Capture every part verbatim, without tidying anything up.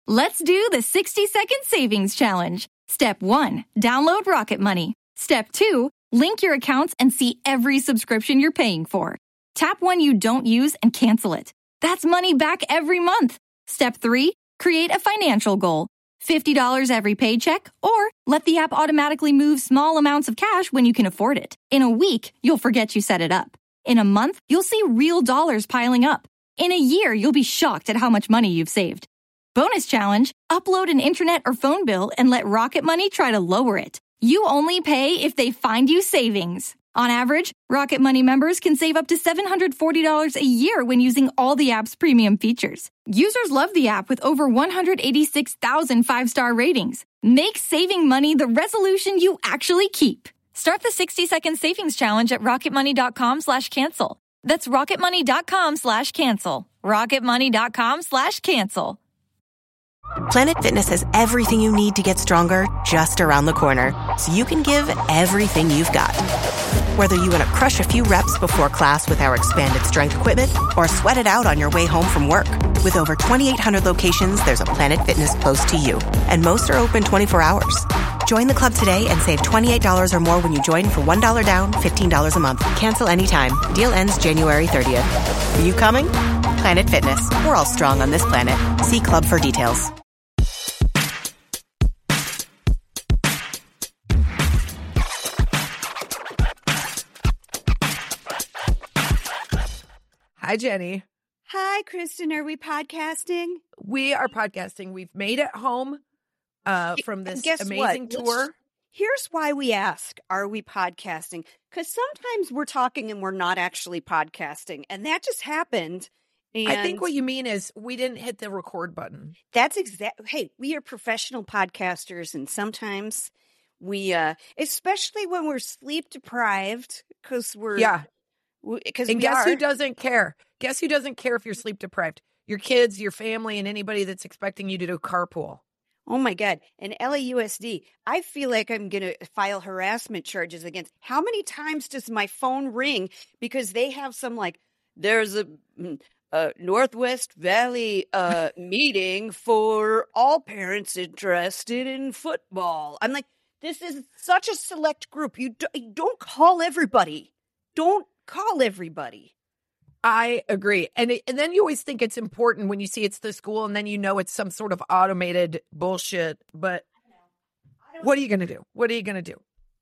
Let's do the sixty second savings challenge. Step one, download Rocket Money. Step two, link your accounts and see every subscription you're paying for. Tap one you don't use and cancel it. That's money back every month. Step three, create a financial goal. fifty dollars every paycheck, or let the app automatically move small amounts of cash when you can afford it. In a week, you'll forget you set it up. In a month, you'll see real dollars piling up. In a year, you'll be shocked at how much money you've saved. Bonus challenge, upload an internet or phone bill and let Rocket Money try to lower it. You only pay if they find you savings. On average, Rocket Money members can save up to seven hundred forty dollars a year when using all the app's premium features. Users love the app with over one hundred eighty-six thousand five-star ratings. Make saving money the resolution you actually keep. Start the sixty second savings challenge at rocketmoney.com slash cancel. That's rocketmoney.com slash cancel. rocketmoney.com slash cancel. Planet Fitness has everything you need to get stronger just around the corner, so you can give everything you've got. Whether you want to crush a few reps before class with our expanded strength equipment or sweat it out on your way home from work. With over twenty-eight hundred locations, there's a Planet Fitness close to you, and most are open twenty-four hours. Join the club today and save twenty-eight dollars or more when you join for one dollar down, fifteen dollars a month. Cancel anytime. Deal ends January thirtieth. Are you coming? Planet Fitness. We're all strong on this planet. See club for details. Hi, Jenny. Hi, Kristen. Are we podcasting? We are podcasting. We've made it home uh, from this Guess amazing what? tour. Let's, here's why we ask, are we podcasting? Because sometimes we're talking and we're not actually podcasting. And that just happened. And I think what you mean is we didn't hit the record button. That's exactly. Hey, we are professional podcasters. And sometimes we, uh, especially when we're sleep deprived, because we're. Yeah. Because and we guess are. who doesn't care? Guess who doesn't care if you're sleep deprived? Your kids, your family, and anybody that's expecting you to do carpool. Oh, my God. And L A U S D, I feel like I'm going to file harassment charges against. How many times does my phone ring because they have some like, there's a, a Northwest Valley uh, meeting for all parents interested in football. I'm like, this is such a select group. You, do, you don't call everybody. Don't call everybody. I agree. And it, and then you always think it's important when you see it's the school and then you know it's some sort of automated bullshit. But what are you going to do? What are you going to do?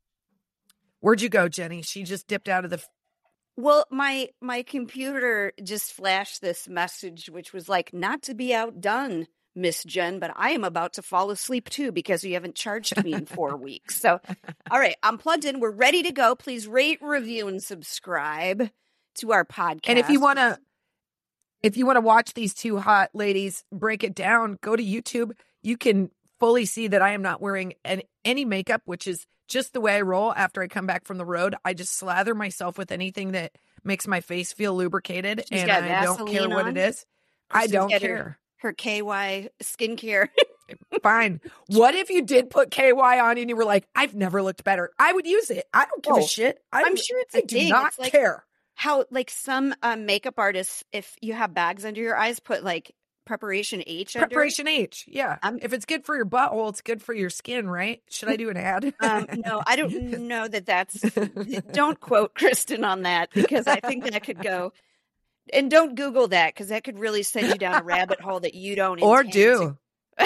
Where'd you go, Jenny? She just dipped out of the... F- well, my my computer just flashed this message, which was like, not to be outdone, Miss Jen, but I am about to fall asleep too because you haven't charged me in four weeks. So, all right, I'm plugged in. We're ready to go. Please rate, review, and subscribe to our podcast. And if you want to, if you want to watch these two hot ladies break it down, go to YouTube. You can fully see that I am not wearing an, any makeup, which is just the way I roll after I come back from the road. I just slather myself with anything that makes my face feel lubricated, She's and I don't care on. what it is. I don't care. Her, her K Y skincare. Fine. What if you did put K Y on and you were like, I've never looked better? I would use it. I don't give oh, a shit. I, I'm sure it's I a do ding. not It's like care. How, like, some um, makeup artists, if you have bags under your eyes, put, like, Preparation H under Preparation H, yeah. Um, if it's good for your butthole, it's good for your skin, right? Should I do an ad? um, no, I don't know that that's... Don't quote Kristen on that, because I think that could go... And don't Google that, because that could really send you down a rabbit hole that you don't Or intend do. to.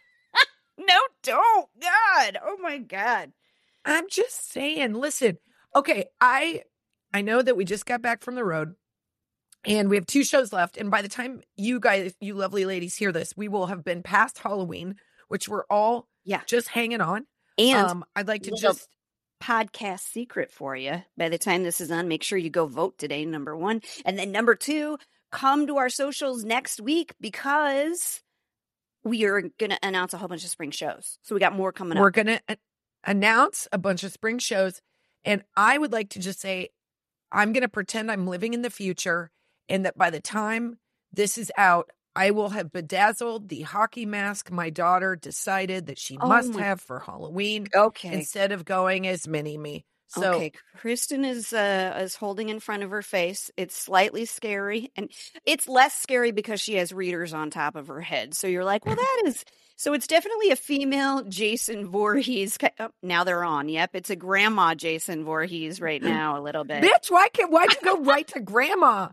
No, don't. God. Oh, my God. I'm just saying, listen, okay, I I know that we just got back from the road and we have two shows left. And by the time you guys, you lovely ladies hear this, we will have been past Halloween, which we're all yeah. just hanging on. And um, I'd like to little just podcast secret for you. By the time this is on, make sure you go vote today, number one. And then number two, come to our socials next week because we are going to announce a whole bunch of spring shows. So we got more coming we're up. We're going to announce a bunch of spring shows. And I would like to just say, I'm going to pretend I'm living in the future and that by the time this is out, I will have bedazzled the hockey mask my daughter decided that she Oh must my- have for Halloween. Okay. Instead of going as Mini-Me. So okay, Kristen is uh, is holding in front of her face. It's slightly scary, and it's less scary because she has readers on top of her head. So you're like, well, that is. So it's definitely a female Jason Voorhees. Oh, now they're on. Yep, it's a grandma Jason Voorhees right now. A little bit. bitch, why can't why'd you go right to grandma?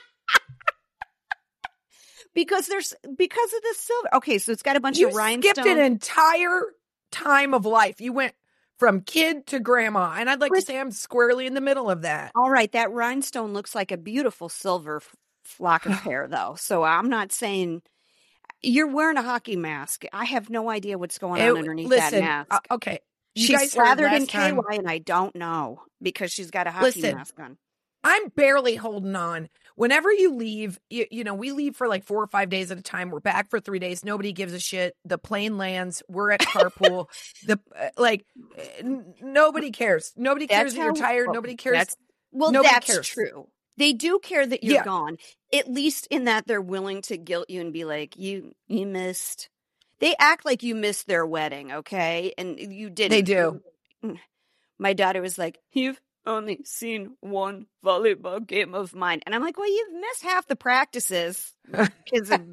Because there's because of the silver. Okay, so it's got a bunch You of rhinestones. skipped an entire time of life. You went from kid to grandma, and I'd like to say I'm squarely in the middle of that. All right, that rhinestone looks like a beautiful silver f- flock of hair, though. So I'm not saying you're wearing a hockey mask. I have no idea what's going on It- underneath listen, that mask. uh, okay, you She's guys heard slathered in last K time- Y, and I don't know because she's got a hockey Listen, mask on. I'm barely holding on. Whenever you leave, you, you know, we leave for like four or five days at a time. We're back for three days. Nobody gives a shit. The plane lands. We're at carpool. the uh, like, uh, n- nobody cares. Nobody cares That's that you're how- tired. well, Nobody cares. That's, well, Nobody that's cares. true. They do care that you're Yeah. gone. At least in that they're willing to guilt you and be like, you you missed. They act like you missed their wedding, okay? And you didn't. They do. My daughter was like, you've only seen one volleyball game of mine. And I'm like, well, you've missed half the practices because of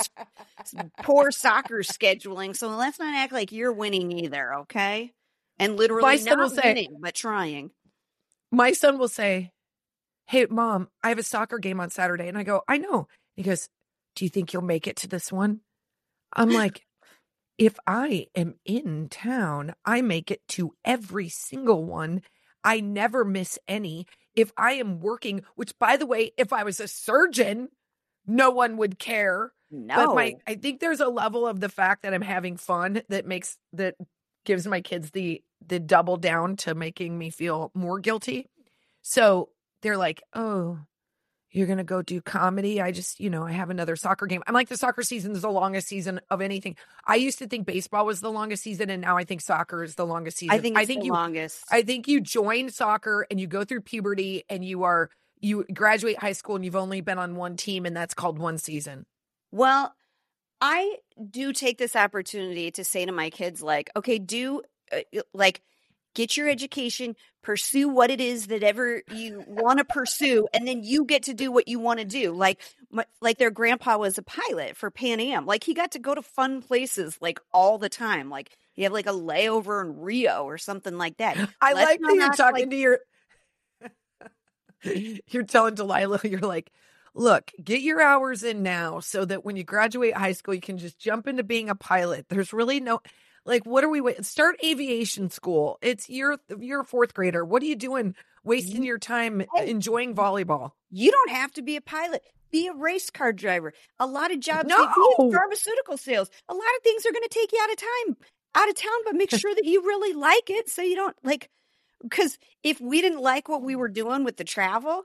poor soccer scheduling. So let's not act like you're winning either, okay? And literally My son not will say- winning, but trying. My son will say, "Hey, Mom, I have a soccer game on Saturday." And I go, "I know." He goes, "Do you think you'll make it to this one?" I'm like, if I am in town, I make it to every single one. I never miss any. If I am working, which, by the way, if I was a surgeon, no one would care. No. But my, I think there's a level of the fact that I'm having fun that makes, that gives my kids the, the double down to making me feel more guilty. So they're like, "Oh, you're going to go do comedy?" I just, you know, I have another soccer game. I'm like, the soccer season is the longest season of anything. I used to think baseball was the longest season, and now I think soccer is the longest season. I think it's I think the you, longest. I think you join soccer and you go through puberty and you are, you graduate high school and you've only been on one team, and that's called one season. Well, I do take this opportunity to say to my kids, like, okay, do uh, like get your education, pursue what it is that ever you want to pursue, and then you get to do what you want to do. Like, my, like their grandpa was a pilot for Pan Am. Like he got to go to fun places like all the time. Like he had like a layover in Rio or something like that. I Let's like that not you're act talking like- to your, you're telling Delilah, you're like, "Look, get your hours in now so that when you graduate high school, you can just jump into being a pilot." There's really no, like, what are we waiting? Start aviation school. It's you're you're a fourth grader. What are you doing wasting your time enjoying volleyball? You don't have to be a pilot. Be a race car driver. A lot of jobs, No. like, be in pharmaceutical sales. A lot of things are going to take you out of time, out of town, but make sure that you really like it so you don't like, because if we didn't like what we were doing with the travel,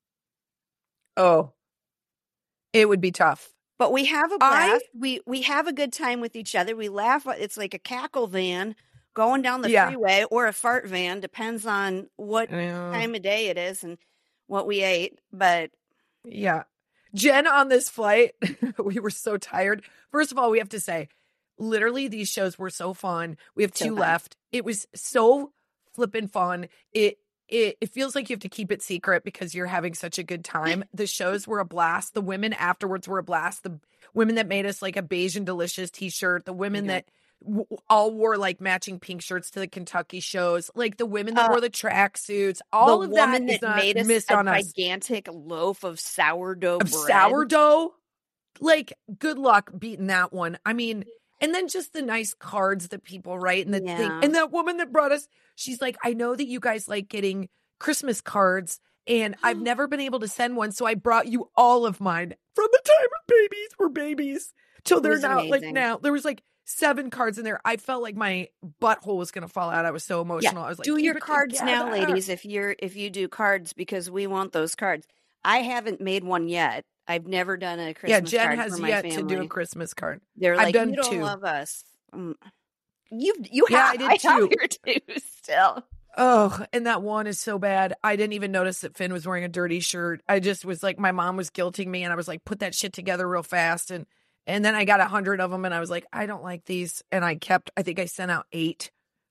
Oh, it would be tough. but we have a I- blast. We we have a good time with each other. We laugh. It's like a cackle van going down the Yeah. freeway or a fart van, depends on what Yeah. time of day it is and what we ate. But Yeah. Jen, on this flight, we were so tired. First of all, we have to say, literally, these shows were so fun. We have So two fun. left. It was so flippin' fun. It, it it feels like you have to keep it secret because you're having such a good time. The shows were a blast. The women afterwards were a blast. The women that made us like a Beige and Delicious t-shirt. The women Okay. that w- all wore like matching pink shirts to the Kentucky shows. Like the women that Uh, wore the track suits. All the of that woman is that not made us missed a on us. gigantic loaf of sourdough Of bread. sourdough. Like, good luck beating that one. I mean, and then just the nice cards that people write and the thing. Yeah. And that woman that brought us, she's like, "I know that you guys like getting Christmas cards, and I've never been able to send one, so I brought you all of mine from the time babies were babies till they're was now like amazing. now." There was like seven cards in there. I felt like my butthole was gonna fall out. I was so emotional. I was like, do "Keep your it cards now, together." ladies. If you're if you do cards, because we want those cards. I haven't made one yet. I've never done a Christmas Yeah, Jen card has for my yet family. to do a Christmas card. They're I've like, done you don't two. love us. Um, you you Yeah, have. I did I have two. your two still. Oh, and that one is so bad. I didn't even notice that Finn was wearing a dirty shirt. I just was like, my mom was guilting me, and I was like, put that shit together real fast. And and then I got a hundred of them, and I was like, I don't like these. And I kept, I think I sent out eight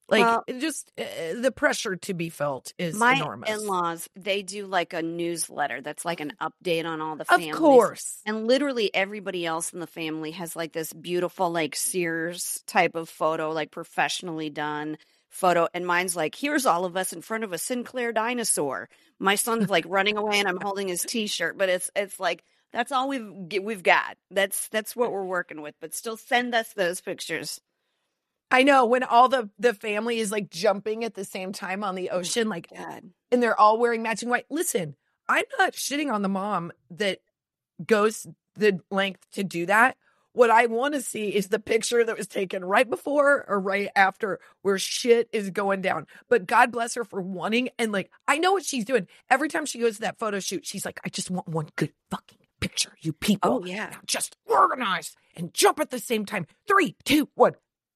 Like, Well- it just uh, the pressure to be felt is My enormous. in-laws, they do like a newsletter that's like an update on all the Of families. course. And literally everybody else in the family has like this beautiful like Sears type of photo, like professionally done photo. And mine's like, here's all of us in front of a Sinclair dinosaur. My son's like running away and I'm holding his t-shirt, but it's it's like that's all we've we've got. That's that's what we're working with. But still send us those pictures. I know when all the the family is like jumping at the same time on the ocean, like, God. and they're all wearing matching white. Listen, I'm not shitting on the mom that goes the length to do that. What I want to see is the picture that was taken right before or right after where shit is going down. But God bless her for wanting. And like, I know what she's doing. Every time she goes to that photo shoot, she's like, I just want one good fucking picture, you people. Oh, yeah. Now just organize and jump at the same time. Three, two, one.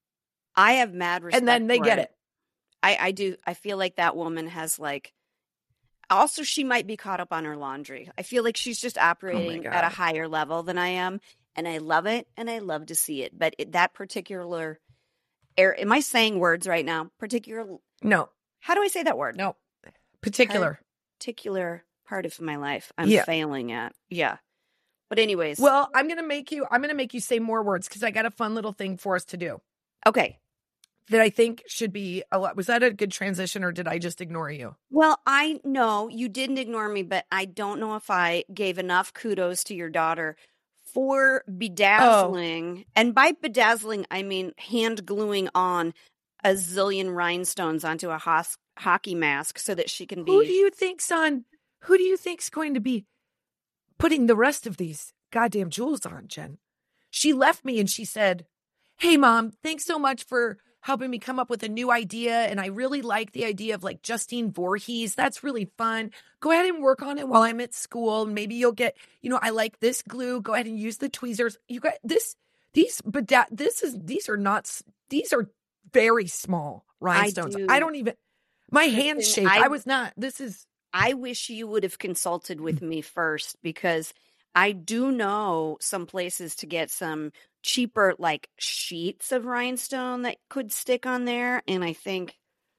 I have mad respect And then they for get it. I, I do. I feel like that woman has like, also she might be caught up on her laundry. I feel like she's just operating at a God. higher level than I am. And I love it. And I love to see it. But it, that particular, er, am I saying words right now? Particular, No, how do I say that word? no. Particular. Particular part of my life I'm Yeah. failing at. Yeah. But anyways. Well, I'm going to make you, I'm going to make you say more words because I got a fun little thing for us to do okay. that I think should be a lot. Was that a good transition or did I just ignore you? Well, I know you didn't ignore me, but I don't know if I gave enough kudos to your daughter for bedazzling. Oh. And by bedazzling, I mean hand gluing on a zillion rhinestones onto a hos- hockey mask so that she can be. Who do you think's on? Who do you think's going to be putting the rest of these goddamn jewels on, Jen? She left me and she said, "Hey, Mom, thanks so much for helping me come up with a new idea. And I really like the idea of like Justine Voorhees. That's really fun. Go ahead and work on it while I'm at school. Maybe you'll get, you know, I like this glue. Go ahead and use the tweezers. You got this, these, but that, this is, these are not, s- these are very small rhinestones. do. I, don't even, my hands Kristen, shake. I- I was not, this is, I wish you would have consulted with me first because I do know some places to get some cheaper like sheets of rhinestone that could stick on there. And I think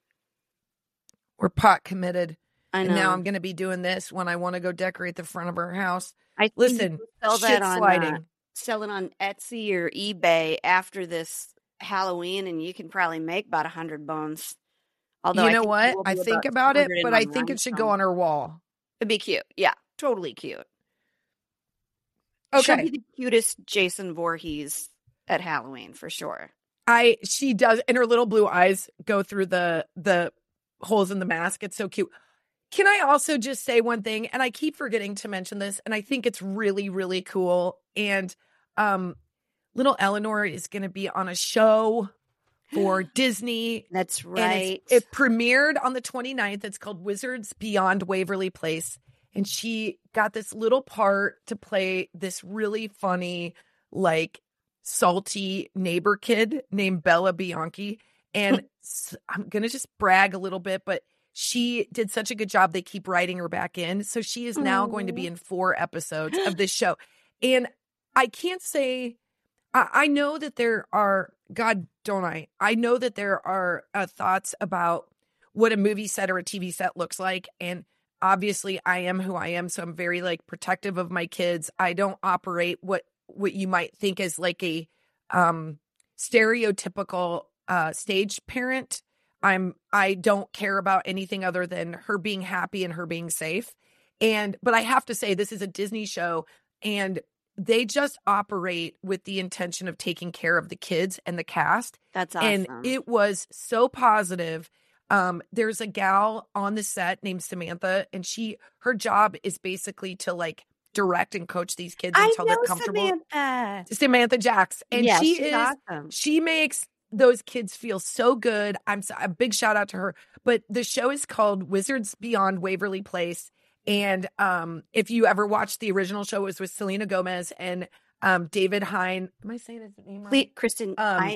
we're pot committed. I know And now I'm going to be doing this when I want to go decorate the front of our house. I think Listen, you could sell shit that on sliding. uh, sell it on Etsy or eBay after this Halloween, and you can probably make about a hundred bones. Although you I know think what? will I be think about about it, two hundred but in I one think it should go rhinestone. on her wall. It'd be cute. Yeah, totally cute. She'll Okay. be the cutest Jason Voorhees at Halloween for sure. I she does, and her little blue eyes go through the the holes in the mask. It's so cute. Can I also just say one thing? And I keep forgetting to mention this, and I think it's really, really cool. And um, little Eleanor is going to be on a show for Disney. That's And right. it's, it premiered on the twenty-ninth. It's called Wizards Beyond Waverly Place. And she got this little part to play this really funny, like salty neighbor kid named Bella Bianchi. And s- I'm going to just brag a little bit, but she did such a good job. They keep writing her back in. So she is now going to be in four episodes of this show. And I can't say, I, I know that there are, God, don't I? I know that there are uh, thoughts about what a movie set or a T V set looks like. And obviously I am who I am. So I'm very like protective of my kids. I don't operate what, what you might think is like a um, stereotypical uh, stage parent. I'm, I don't care about anything other than her being happy and her being safe. And, but I have to say, this is a Disney show and they just operate with the intention of taking care of the kids and the cast. That's awesome. And it was so positive. Um, there's a gal on the set named Samantha, and she, her job is basically to like direct and coach these kids I until know they're comfortable. Samantha. Samantha Jax. And Yeah, she she's is, awesome. she makes those kids feel so good. I'm so, a big shout out to her. But the show is called Wizards Beyond Waverly Place. And um, if you ever watched the original show, it was with Selena Gomez and um, David Hein. Am I saying his name right? Wait, Kristen, Um, I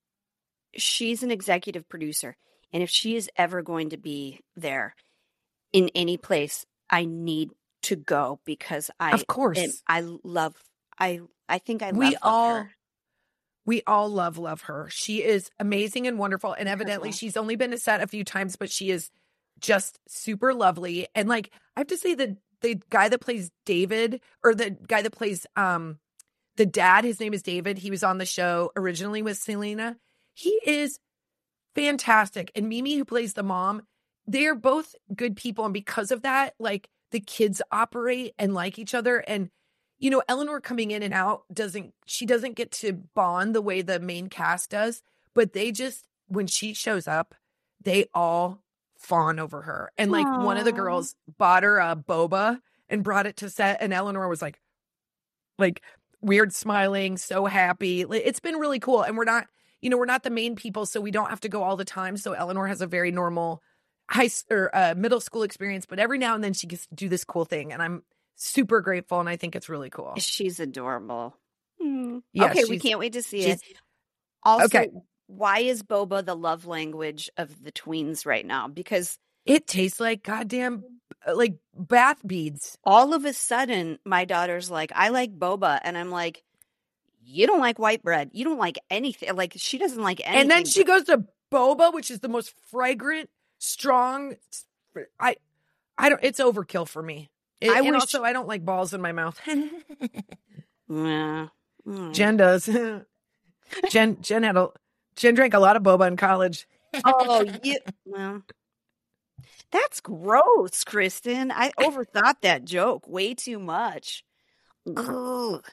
she's an executive producer, and if she is ever going to be there in any place, I need to go because I Of course. am- I love I I think I love, we love all her. We all love, love her. She is amazing and wonderful. And evidently she's only been to set a few times, but she is just super lovely. And like, I have to say that the guy that plays David, or the guy that plays um the dad, his name is David. He was on the show originally with Selena. He is fantastic. And Mimi, who plays the mom, they're both good people. And because of that, like the kids operate and like each other. And you know, Eleanor coming in and out doesn't, she doesn't get to bond the way the main cast does, but they just, when she shows up, they all fawn over her. And like Aww. One of the girls bought her a boba and brought it to set, and Eleanor was like, like weird smiling, so happy. It's been really cool. And we're not, you know, we're not the main people, so we don't have to go all the time. So Eleanor has a very normal high or uh, middle school experience, but every now and then she gets to do this cool thing. And I'm super grateful, and I think it's really cool. She's adorable. Hmm. Yeah, okay, we she's- can't wait to see she's- it. Also, Okay. why is boba the love language of the tweens right now? Because It tastes like goddamn like bath beads. all of a sudden, my daughter's like, I like boba. And I'm like, you don't like white bread. You don't like anything. Like, she doesn't like anything. And then she goes to boba, which is the most fragrant, strong. I, I don't. It's overkill for me. It, I and wish- also, I don't like balls in my mouth. Yeah. Mm. Jen does. Jen, Jen had a, Jen drank a lot of boba in college. Oh, you, well, that's gross, Kristen. I overthought that joke way too much. Ugh.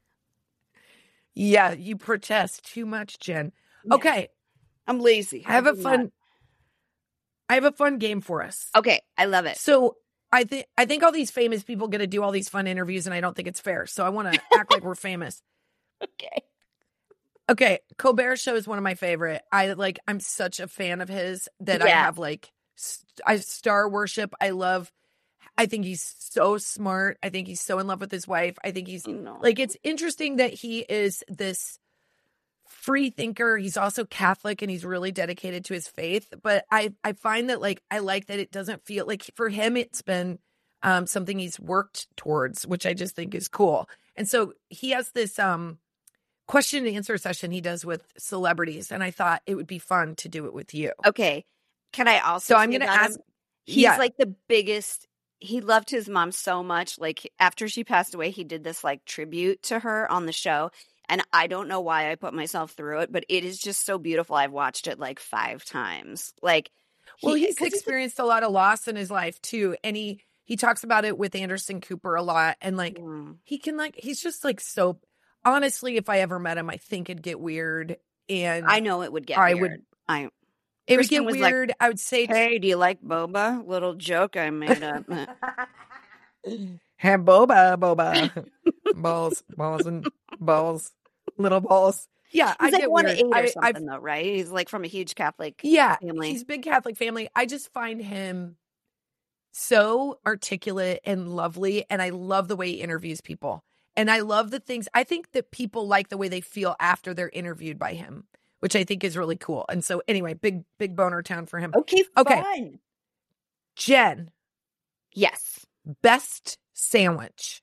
Yeah, you protest too much, Jen. Yeah. Okay, I'm lazy. I have a do fun. not. I have a fun game for us. Okay, I love it. So I think I think all these famous people get to do all these fun interviews, and I don't think it's fair. So I want to act like we're famous. Okay. Okay, Colbert Show is one of my favorite. I like. I'm such a fan of his that I Yeah. have like. st- I star worship. I love. I think he's so smart. I think he's so in love with his wife. I think he's No. like. It's interesting that he is this free thinker. He's also Catholic, and he's really dedicated to his faith. But I I find that like I like that it doesn't feel like for him it's been um something he's worked towards, which I just think is cool. And so he has this um. question and answer session he does with celebrities, and I thought it would be fun to do it with you. Okay. Can I also? So I'm say going to about ask. him, he's yeah, like the biggest. He loved his mom so much. Like after she passed away, he did this like tribute to her on the show. And I don't know why I put myself through it, but it is just so beautiful. I've watched it like five times. Like, well, he- he's 'cause experienced a lot of loss in his life too, and he he talks about it with Anderson Cooper a lot, and like Mm. he can like he's just like so. Honestly, if I ever met him, I think it'd get weird, and I know it would get I weird. would- I it would Kristen get was like, weird. I would say, hey, do you like boba? Little joke I made up. "Have boba, boba, balls, balls, and balls, little balls." Yeah, I He's like get one weird. eight or I, I've something though, right? He's like from a huge Catholic. Yeah, family. he's big Catholic family. I just find him so articulate and lovely, and I love the way he interviews people. And I love the things, I think that people like the way they feel after they're interviewed by him, which I think is really cool. And so anyway, big, big boner town for him. Okay, Okay. fun. Jen, Yes. best sandwich.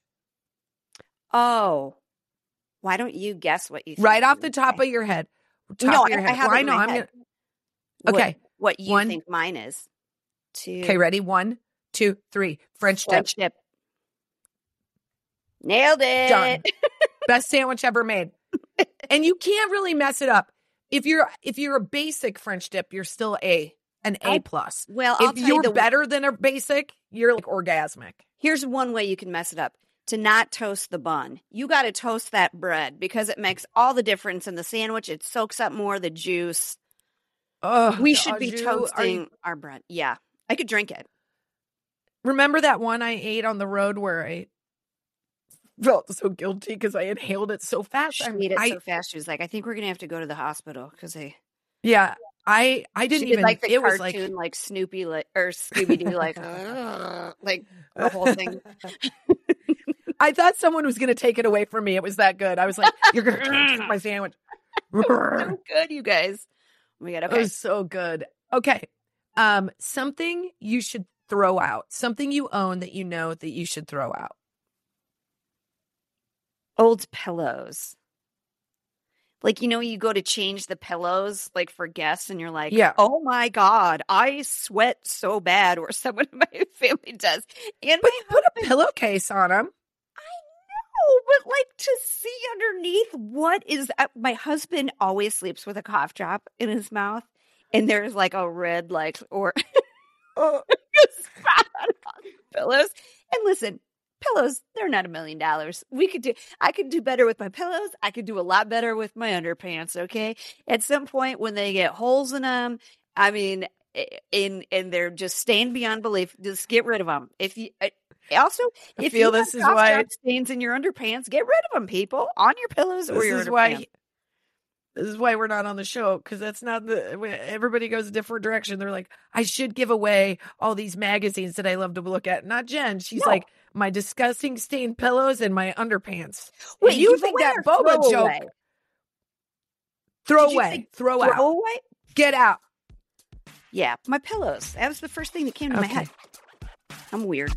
Oh, why don't you guess what you think Right I'm off the gonna top say? of your head. Top No, of your I- I head. have Well, it I in know. my I'm head. gonna, What- okay. What you One. think mine is? Two. Okay, ready? One, two, three. French dip. French dip. Nailed it. Done. Best sandwich ever made. And you can't really mess it up. If you're if you're a basic French dip, you're still a an A I- plus. Well, I'll If tell you you're the better than a basic, you're like orgasmic. Here's one way you can mess it up. To not toast the bun. You got to toast that bread because it makes all the difference in the sandwich. It soaks up more of the juice. Oh, We the should be au jus. toasting Are you- our bread. Yeah. I could drink it. remember that one I ate on the road where I felt so guilty because I inhaled it so fast. She I'm- ate it I, so fast. She was like, I think we're going to have to go to the hospital because I. yeah, I I didn't She did even. like the it was cartoon, like like, Snoopy, like or Scooby Doo, like like the whole thing. I thought someone was going to take it away from me. It was that good. I was like, "You're going to take my sandwich." So good, you guys. Oh my god. It Okay. was so good. Okay. Um, something you should throw out. Something you own that you know that you should throw out. Old pillows. Like, you know, you go to change the pillows, like for guests, and you're like, Yeah. oh my God, I sweat so bad, or someone in my family does. And But my you put a husband, pillowcase on them. oh, but like to see underneath what is, uh, my husband always sleeps with a cough drop in his mouth, and there's like a red, like, or Oh, spot on the pillows. And listen, pillows, they're not a million dollars. We could do, I could do better with my pillows. I could do a lot better with my underpants. Okay. At some point when they get holes in them, I mean, in, and they're just stained beyond belief, just get rid of them. If you, also, I if feel you this have is cough why- drop stains in your underpants, get rid of them, people, on your pillows or this your is underpants. why. This is why we're not on the show, because that's not the. Everybody goes a different direction. They're like, I should give away all these magazines that I love to look at. Not Jen. She's No. like, my disgusting stained pillows and my underpants. Wait, If you give think away that or boba throw joke, away? throw Did you away, say throw, throw out, away? get out. Yeah, my pillows. That was the first thing that came to my Okay. head. I'm weird.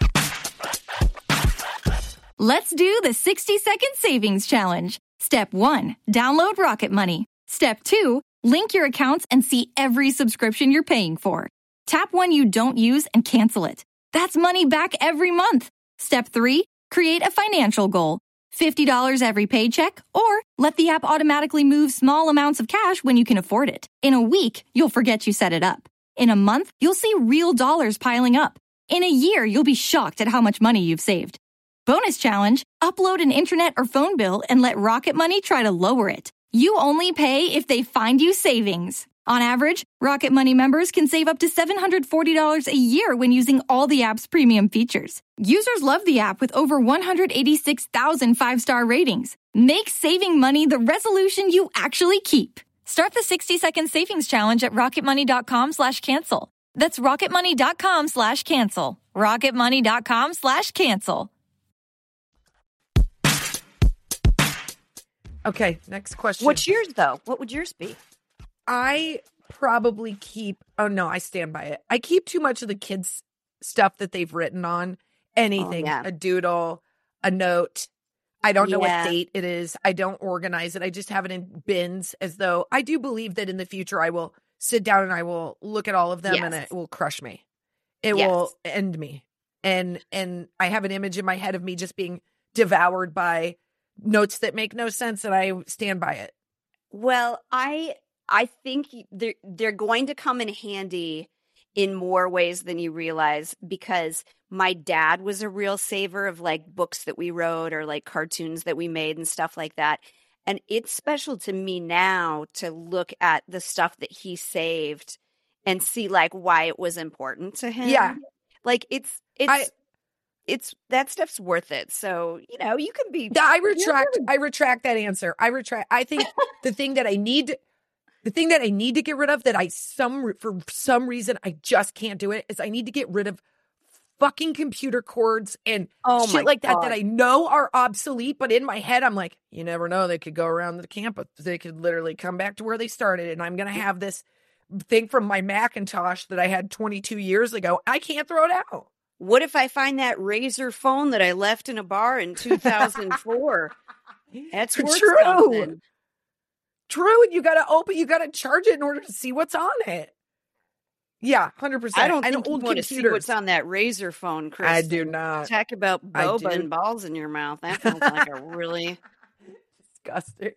Let's do the sixty second savings challenge. Step one, download Rocket Money. Step two, link your accounts and see every subscription you're paying for. Tap one you don't use and cancel it. That's money back every month. Step three, create a financial goal. fifty dollars every paycheck, or let the app automatically move small amounts of cash when you can afford it. In a week, you'll forget you set it up. In a month, you'll see real dollars piling up. In a year, you'll be shocked at how much money you've saved. Bonus challenge, upload an internet or phone bill and let Rocket Money try to lower it. You only pay if they find you savings. On average, Rocket Money members can save up to seven hundred forty dollars a year when using all the app's premium features. Users love the app with over one hundred eighty-six thousand five-star ratings. Make saving money the resolution you actually keep. Start the sixty second savings challenge at rocketmoney.com slash cancel. That's rocketmoney.com slash cancel. rocketmoney.com slash cancel. Okay, next question. What's yours, though? What would yours be? I probably keep, oh no, I stand by it. I keep too much of the kids' stuff that they've written on. Anything, Oh, yeah. a doodle, a note. I don't know Yeah. what date it is. I don't organize it. I just have it in bins, as though I do believe that in the future I will sit down and I will look at all of them and Yes. it will crush me. It Yes. will end me. And and I have an image in my head of me just being devoured by notes that make no sense, and I stand by it. Well, I I think they're they're going to come in handy in more ways than you realize, because my dad was a real saver of like books that we wrote or like cartoons that we made and stuff like that. And it's special to me now to look at the stuff that he saved and see like why it was important to him. Yeah. Like it's it's I- it's that stuff's worth it. So, you know, you can be I retract. I retract that answer. I retract. I think the thing that I need, the thing that I need to get rid of, that I some for some reason I just can't do it, is I need to get rid of fucking computer cords and Oh my shit like that God. that I know are obsolete. But in my head, I'm like, you never know. They could go around the campus. They could literally come back to where they started, and I'm gonna have this thing from my Macintosh that I had twenty-two years ago. I can't throw it out. What if I find that Razor phone that I left in a bar in two thousand four? That's worth True. something. True, and you got to open, you got to charge it in order to see what's on it. Yeah, one hundred percent. I don't and think you old want to see computers. what's on that Razor phone, Chris. I do not. Talk about I boba do. and balls in your mouth. That sounds like a really... Disgusting.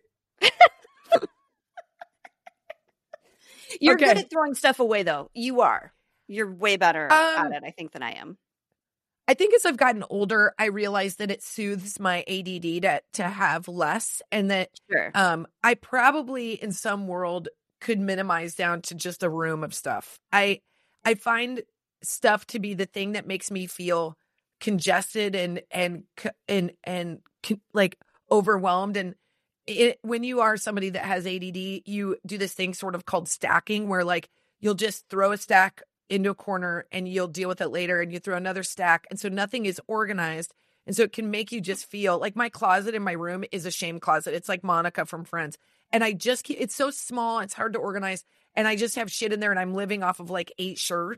You're Okay. good at throwing stuff away, though. You are. You're way better Um, at it, I think, than I am. I think as I've gotten older, I realize that it soothes my A D D to to have less, and that Sure. um, I probably in some world could minimize down to just a room of stuff. I I find stuff to be the thing that makes me feel congested and and c- and and con- like overwhelmed. And it, when you are somebody that has A D D, you do this thing sort of called stacking, where like you'll just throw a stack into a corner and you'll deal with it later, and you throw another stack, and so nothing is organized. And so it can make you just feel like my closet in my room is a shame closet. It's like Monica from Friends. And I just keep, it's so small, it's hard to organize. And I just have shit in there, and I'm living off of like eight shirts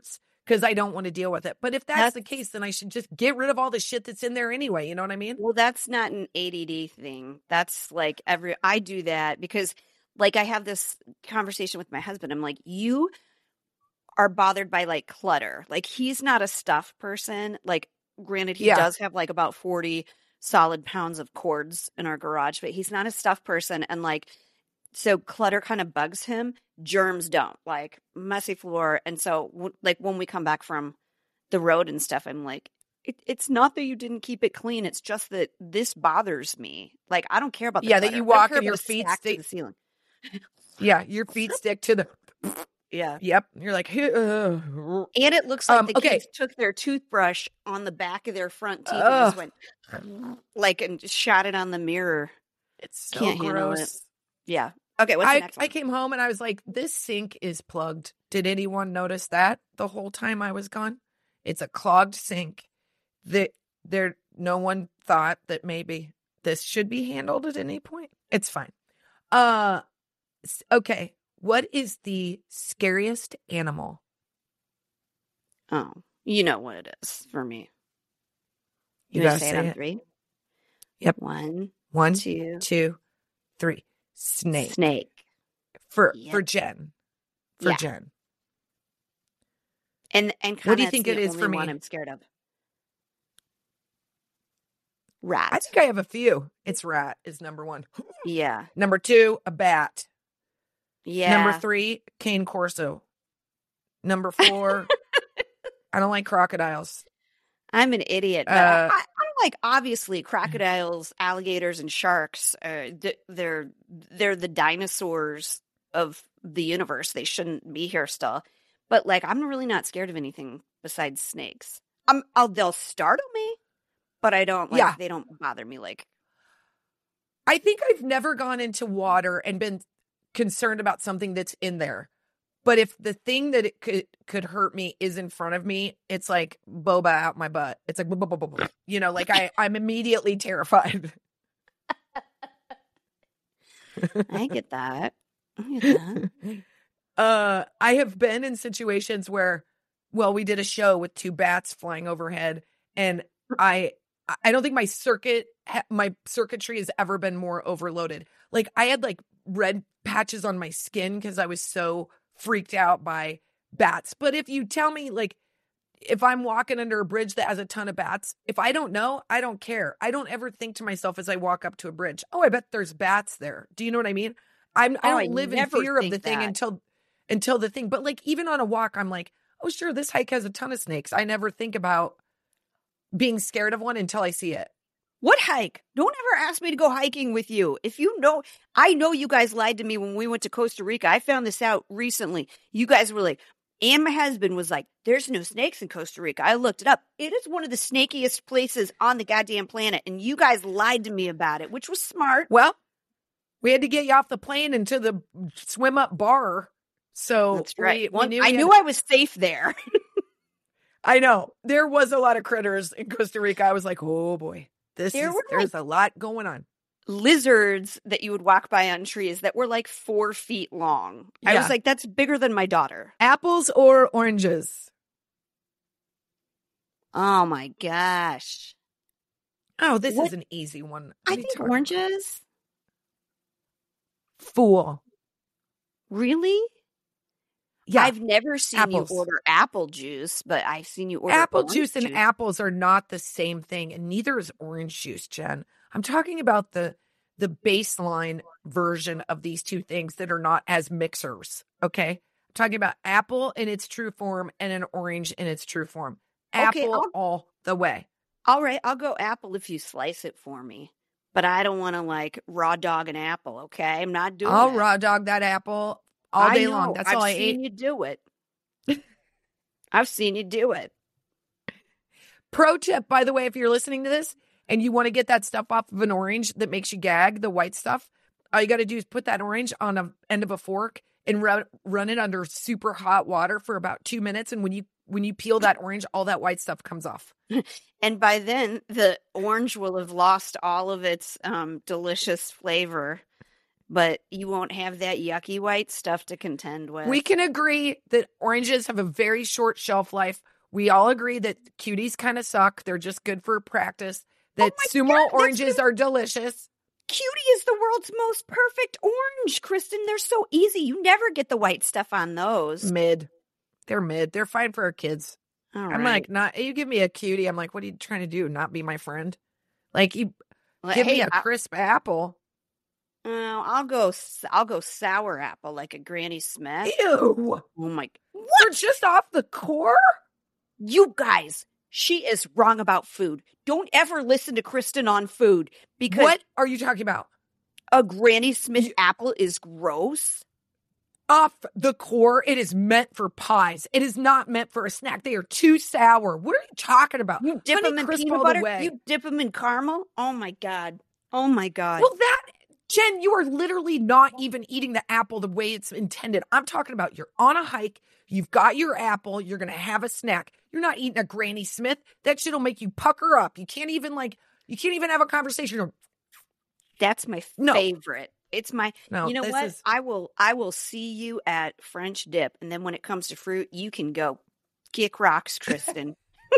because I don't want to deal with it. But if that's, That's the case, then I should just get rid of all the shit that's in there anyway. You know what I mean? well, that's not an A D D thing. That's like every I do that because like I have this conversation with my husband. I'm like, you are bothered by like clutter. Like he's not a stuff person. Like granted, he Yeah. does have like about forty solid pounds of cords in our garage, but he's not a stuff person. And like, so clutter kind of bugs him. Germs don't, like messy floor. And so w- like when we come back from the road and stuff, I'm like, it, it's not that you didn't keep it clean. It's just that this bothers me. Like, I don't care about the Yeah, that clutter. you I don't walk care and your about a feet stack to stay- the ceiling. Yeah, your feet stick to the. Yeah. Yep, you're like. Uh, And it looks like Um, the okay. kids took their toothbrush on the back of their front teeth and just went like and just shot it on the mirror. it's so Can't handle it. gross. Yeah. Okay, what's the I, next I one? came home and I was like, this sink is plugged. Did anyone notice that the whole time I was gone? It's a clogged sink. That there, no one thought that maybe this should be handled at any point. It's fine. Uh, s- okay. What is the scariest animal? Oh, you know what it is for me. You You want gotta to say it say on it. three? Yep. One, One, two, two, three. Snake. snake. For Yep. for Jen. For Yeah. Jen. And and What do you Conrad's think the it is only for me? one I'm scared of. I Rat. think I have a few. It's rat is number one. Yeah. Number two, a bat. Yeah. Number three, cane corso. Number four, I don't like crocodiles. I'm an idiot, but Uh, I, I, I like obviously crocodiles, alligators, and sharks. Uh, th- they're they're the dinosaurs of the universe. They shouldn't be here still. But like, I'm really not scared of anything besides snakes. I'm, I'll they'll startle me, but I don't like. Yeah. They don't bother me. Like, I think I've never gone into water and been concerned about something that's in there. But if the thing that it could could hurt me is in front of me, it's like boba out my butt. It's like, bu- bu- bu- bu- bu- you know, like I, I'm immediately terrified. I get that. I get that. Uh, I have been in situations where, well, we did a show with two bats flying overhead, and I, I don't think my circuit, my circuitry has ever been more overloaded. Like I had like red patches on my skin because I was so freaked out by bats. But if you tell me, like, if I'm walking under a bridge that has a ton of bats, if I don't know, I don't care. I don't ever think to myself as I walk up to a bridge, oh, I bet there's bats there. Do you know what I mean? I'm, I Oh, don't I live in never fear of think the thing that. until until the thing. But like even on a walk, I'm like, oh, sure, this hike has a ton of snakes. I never think about being scared of one until I see it. What hike? Don't ever ask me to go hiking with you. If you know, I know you guys lied to me when we went to Costa Rica. I found this out recently. You guys were like, and my husband was like, there's no snakes in Costa Rica. I looked it up. It is one of the snakiest places on the goddamn planet. And you guys lied to me about it, which was smart. Well, we had to get you off the plane into the swim up bar. So That's right. we, we One- knew I we knew had- I was safe there. I know there was a lot of critters in Costa Rica. I was like, oh boy, this There is were, there's a lot going on. Lizards that you would walk by on trees that were like four feet long. I Yeah. was like, that's bigger than my daughter. Apples or oranges? Oh my gosh. Oh, this What- is an easy one. What I are you think talking about? oranges. Fool. Really? Yeah, I've never seen apples. you order apple juice, but I've seen you order apple orange juice and juice. apples are not the same thing, and neither is orange juice, Jen. I'm talking about the the baseline version of these two things that are not as mixers. Okay, I'm talking about apple in its true form and an orange in its true form. Okay, Apple I'll- all the way. All right, I'll go apple if you slice it for me. But I don't want to like raw dog an apple, okay? I'm not doing I'll that. raw dog that apple all I day know. long. That's I've all I seen ate. you do it. I've seen you do it. Pro tip, by the way, if you're listening to this and you want to get that stuff off of an orange that makes you gag, the white stuff, all you got to do is put that orange on a end of a fork and run, run it under super hot water for about two minutes. And when you when you peel that orange, all that white stuff comes off. And by then, the orange will have lost all of its um, delicious flavor. but you won't have that yucky white stuff to contend with. We can agree that oranges have a very short shelf life. We all agree that cuties kind of suck. They're just good for practice. That Oh my sumo God, that's oranges the- are delicious. Cutie is the world's most perfect orange, Kristen. They're so easy. You never get the white stuff on those. Mid. They're mid. They're fine for our kids. All I'm right. like, not, you give me a cutie. I'm like, what are you trying to do? Not be my friend? Like, you Well, give hey, me a I- crisp apple. Oh, I'll go. s- I'll go sour apple like a Granny Smith. Ew. Oh my! We're just off the core? You guys, she is wrong about food. Don't ever listen to Kristen on food because What are you talking about? a Granny Smith apple is gross. Off the core, it is meant for pies. It is not meant for a snack. They are too sour. What are you talking about? You dip Honey them in Crisp peanut all the butter. way. You dip them in caramel. Oh my god. Oh my god. Well, that, Jen, you are literally not even eating the apple the way it's intended. I'm talking about you're on a hike, you've got your apple, you're going to have a snack. You're not eating a Granny Smith. That shit'll make you pucker up. You can't even like, you can't even have a conversation. That's my No. favorite. It's my. No, you know this what? is- I will. I will see you at French dip, and then when it comes to fruit, you can go kick rocks, Kristen.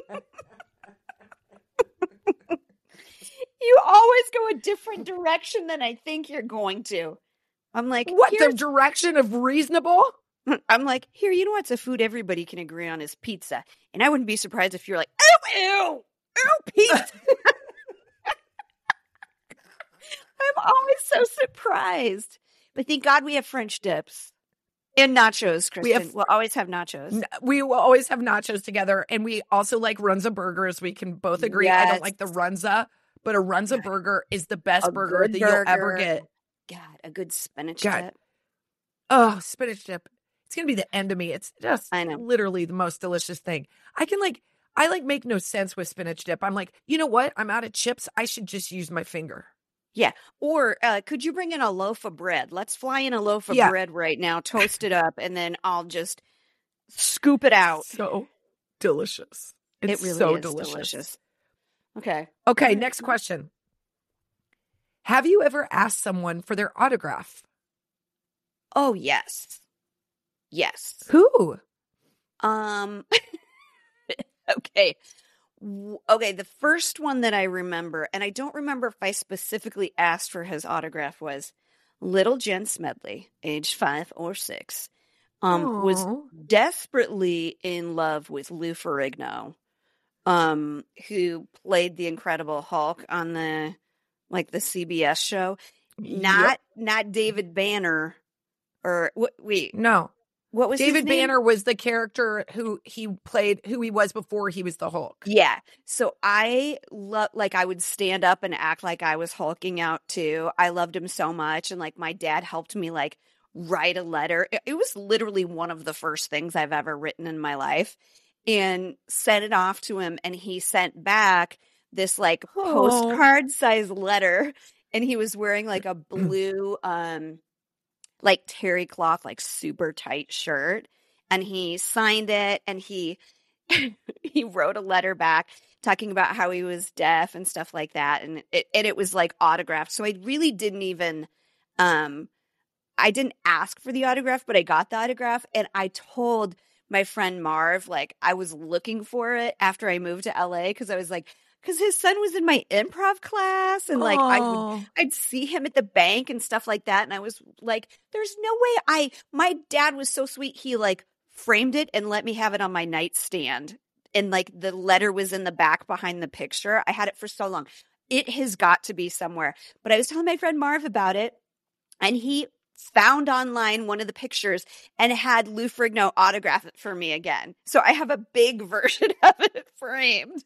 You always go a different direction than I think you're going to. I'm like, What, the here's- direction of reasonable? I'm like, here, you know what's a food everybody can agree on is pizza. And I wouldn't be surprised if you're like, ew, ew, ew, pizza. I'm always so surprised. But thank God we have French dips and nachos, Kristen. We have- we'll always have nachos. N- We will always have nachos together, and we also like Runza burgers. We can both agree. I don't Yes. like the Runza, but a Runza burger is the best A burger good that you'll ever burger. get. God, a good spinach God. dip. Oh, spinach dip. It's going to be the end of me. It's just I know. literally the most delicious thing. I can like, I like make no sense with spinach dip. I'm like, you know what? I'm out of chips. I should just use my finger. Yeah. Or uh, could you bring in a loaf of bread? Let's fly in a loaf of Yeah. bread right now, toast it up, and then I'll just scoop it out. So delicious. It's it really so is delicious. delicious. Okay. Okay, next question. Have you ever asked someone for their autograph? Oh, yes. Yes. Who? Um okay. W- Okay, the first one that I remember, and I don't remember if I specifically asked for his autograph, was little Jen Smedley, age five or six, um, was Aw. desperately in love with Lou Ferrigno, um, who played the Incredible Hulk on the like the C B S show. Not not David Banner or what wait, No. what was his David name? Banner was the character who he played, who he was before he was the Hulk. Yeah. So I love, like, I would stand up and act like I was hulking out too. I loved him so much. And like, my dad helped me like write a letter. It, it was literally one of the first things I've ever written in my life and sent it off to him. And he sent back this like Oh. postcard size letter. And he was wearing like a blue, um, like terry cloth, like super tight shirt. And he signed it and he, he wrote a letter back talking about how he was deaf and stuff like that. And it, and it was like autographed. So I really didn't even, um, I didn't ask for the autograph, but I got the autograph. And I told my friend Marv, like I was looking for it after I moved to L A. Cause I was like, cause his son was in my improv class and like I would Aw. I'd see him at the bank and stuff like that. And I was like, there's no way I, my dad was so sweet. He like framed it and let me have it on my nightstand. And like the letter was in the back behind the picture. I had it for so long. It has got to be somewhere. But I was telling my friend Marv about it and he found online one of the pictures and had Lou Ferrigno autograph it for me again. So I have a big version of it framed.